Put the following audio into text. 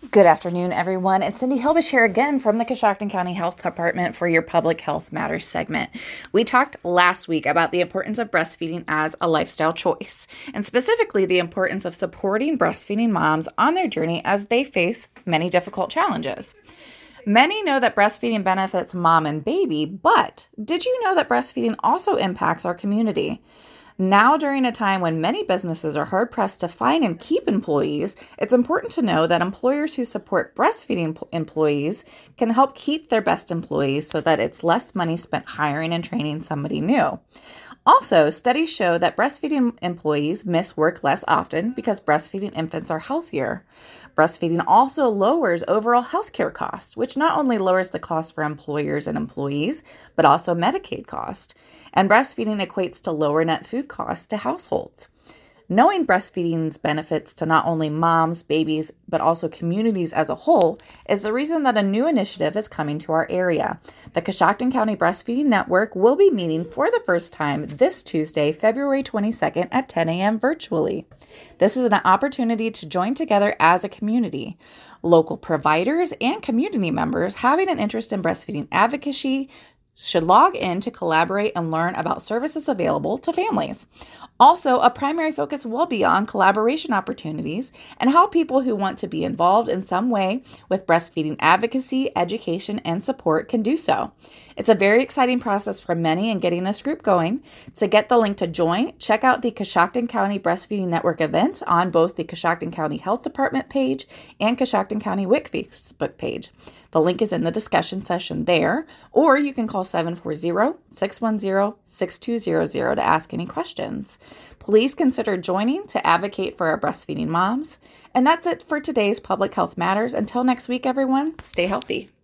Good afternoon, everyone. It's Cindy Hilbish here again from the Coshocton County Health Department for your Public Health Matters segment. We talked last week about the importance of breastfeeding as a lifestyle choice, and specifically the importance of supporting breastfeeding moms on their journey as they face many difficult challenges. Many know that breastfeeding benefits mom and baby, but did you know that breastfeeding also impacts our community? Now, during a time when many businesses are hard-pressed to find and keep employees, it's important to know that employers who support breastfeeding employees can help keep their best employees so that it's less money spent hiring and training somebody new. Also, studies show that breastfeeding employees miss work less often because breastfeeding infants are healthier. Breastfeeding also lowers overall healthcare costs, which not only lowers the cost for employers and employees, but also Medicaid cost. And breastfeeding equates to lower net food costs to households. Knowing breastfeeding's benefits to not only moms, babies, but also communities as a whole is the reason that a new initiative is coming to our area. The Coshocton County Breastfeeding Network will be meeting for the first time this Tuesday, February 22nd at 10 a.m. virtually. This is an opportunity to join together as a community. Local providers and community members having an interest in breastfeeding advocacy should log in to collaborate and learn about services available to families. Also, a primary focus will be on collaboration opportunities and how people who want to be involved in some way with breastfeeding advocacy, education, and support can do so. It's a very exciting process for many in getting this group going. To get the link to join, check out the Coshocton County Breastfeeding Network event on both the Coshocton County Health Department page and Coshocton County WIC Facebook page. The link is in the discussion session there, or you can call 740-610-6200 to ask any questions. Please consider joining to advocate for our breastfeeding moms. And that's it for today's Public Health Matters. Until next week, everyone, stay healthy.